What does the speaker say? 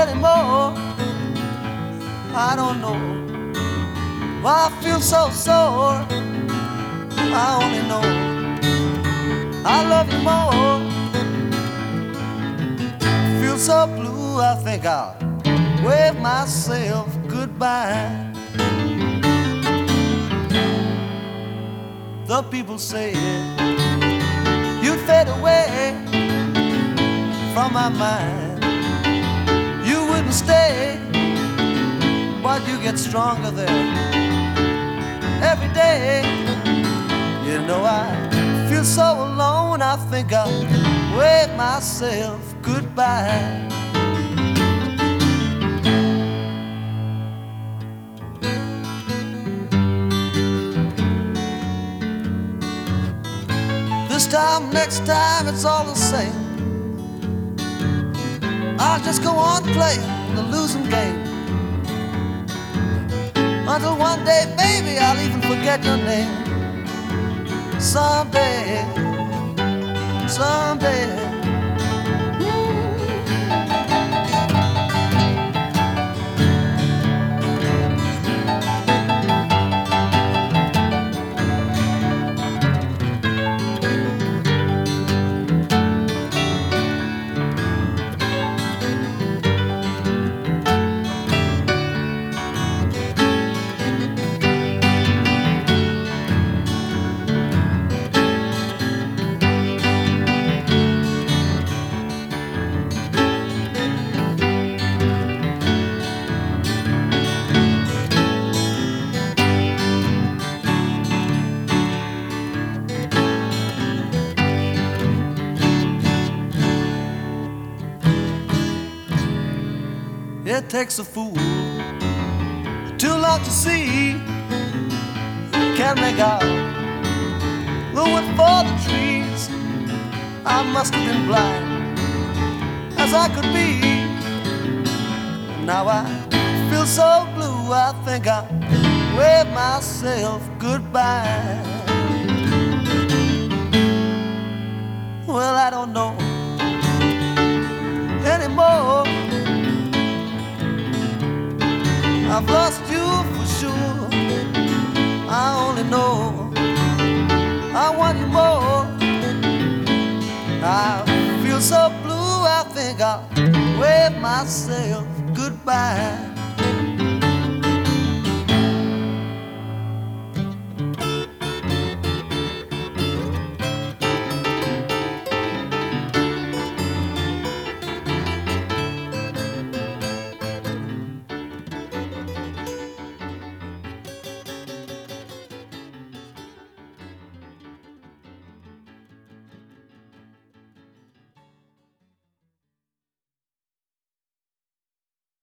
anymore. I don't know why I feel so sore. I only know I love you more. Feel so blue, I think I'll wave myself goodbye. The people say you'd fade away from my mind. You wouldn't stay, but you get stronger there every day. You know I feel so alone, I think I'll wave myself goodbye. This time, next time, it's all the same. I'll just go on playing the losing game until one day, baby, I'll even forget your name. Someday, someday. It takes a fool too long to see. Can't make out the wood for the trees. I must have been blind as I could be. Now I feel so blue, I think I'll wave myself goodbye. Well, I don't know anymore. I've lost you for sure. I only know I want you more. I feel so blue, I think I'll wave myself goodbye.